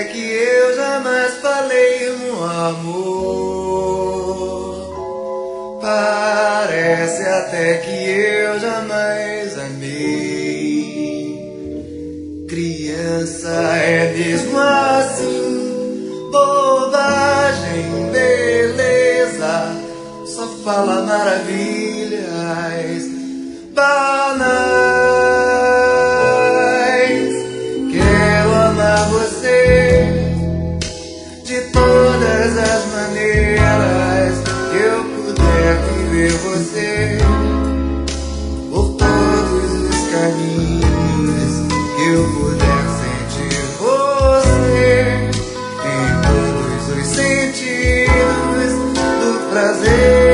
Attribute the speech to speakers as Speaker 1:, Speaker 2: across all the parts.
Speaker 1: até que eu jamais falei um amor. Parece até que eu jamais amei. Criança é mesmo assim, bobagem, beleza, só fala maravilhas banais. Quero amar você de todas as maneiras que eu puder viver você, por todos os caminhos que eu puder sentir você, em todos os sentidos do prazer.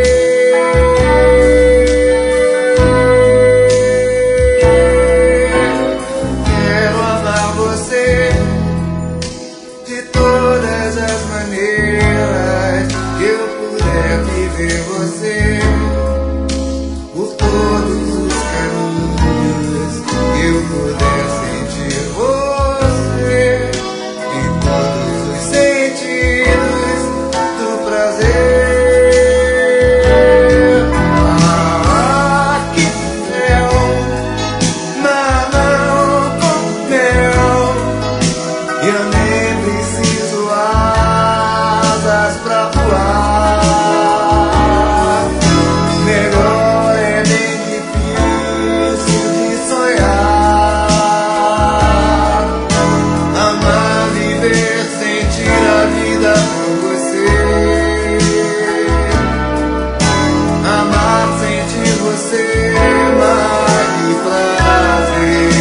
Speaker 1: De todas as maneiras que eu puder viver você, por todos os caminhos que eu puder sentir você, em todos os sentidos do prazer. Ah, que céu, mamão com mel, eu nem preciso asas pra voar. Melhor é bem difícil de sonhar. Amar, viver, sentir a vida com você. Amar, sentir você, mais que prazer.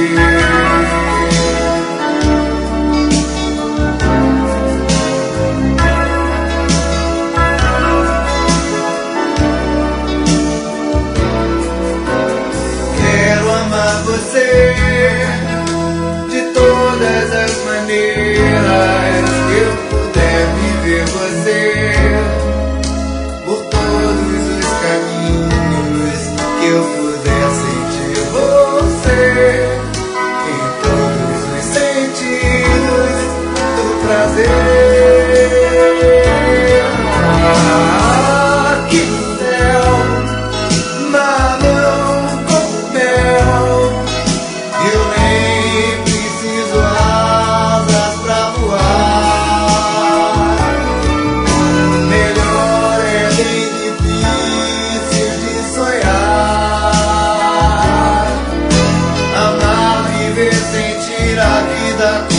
Speaker 1: Você de todas as maneiras que eu puder viver você, por todos os caminhos que eu puder sentir você, em todos os sentidos do prazer. Ah, que céu, mamão com mel, eu nem preciso asas pra voar. Melhor é bem difícil de sonhar. Amar, viver, sentir a vida.